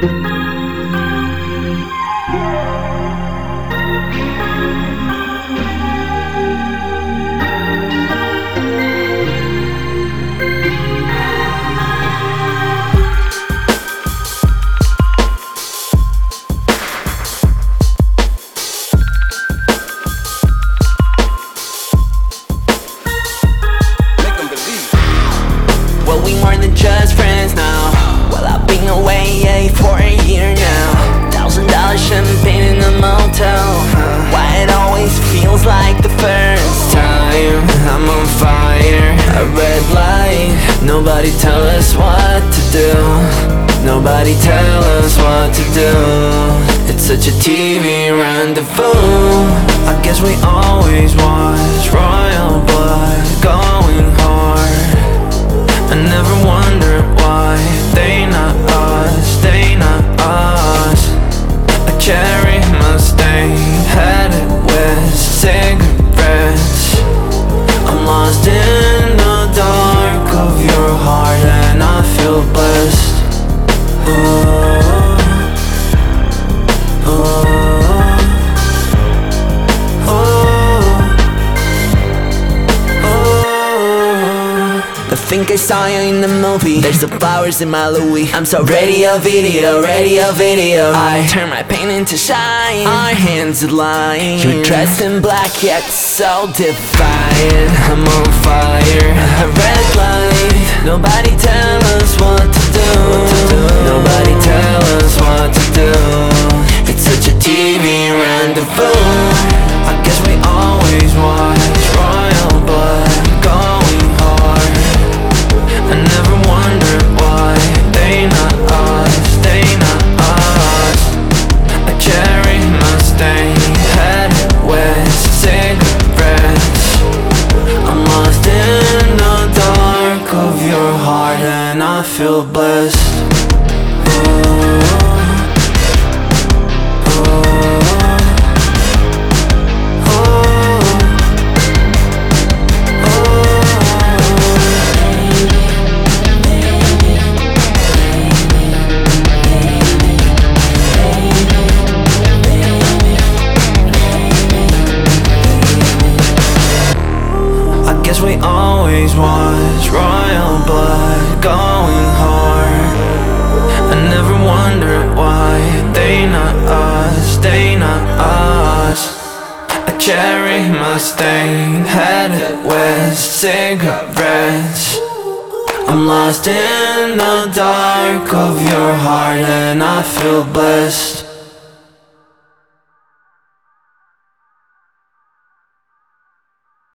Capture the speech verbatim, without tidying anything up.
Well, we more than just friends now. Well, I've been away, yeah, for a year now. Thousand dollar champagne in the motel. Why it always feels like the first time. I'm on fire, a red light. Nobody tell us what to do. Nobody tell us what to do. It's such a T V rendezvous. I guess we always was royal blood going hard. I never wondered why they not us, they not us. A cherry Mustang headed west, cigarettes. I'm lost in the dark of your heart and I feel blessed. Ooh, ooh. I think I saw you in the movie. There's the flowers in my Louis. I'm so radio video, radio video. I turn my pain into shine. Our hands align. You're dressed in black yet so defiant. I'm on fire, a red light. Nobody tell us what to do. Nobody tell us what to do. It's such a T V rendezvous. I guess we always watch royal blood going hard. I never wondered why they not us, they not us. A cherry Mustang headed west, cigarettes. I'm lost in the dark of your heart and I feel blessed. Ooh. We always was royal blood going hard. I never wondered why they not us, they not us. A cherry Mustang headed west, cigarettes. I'm lost in the dark of your heart and I feel blessed.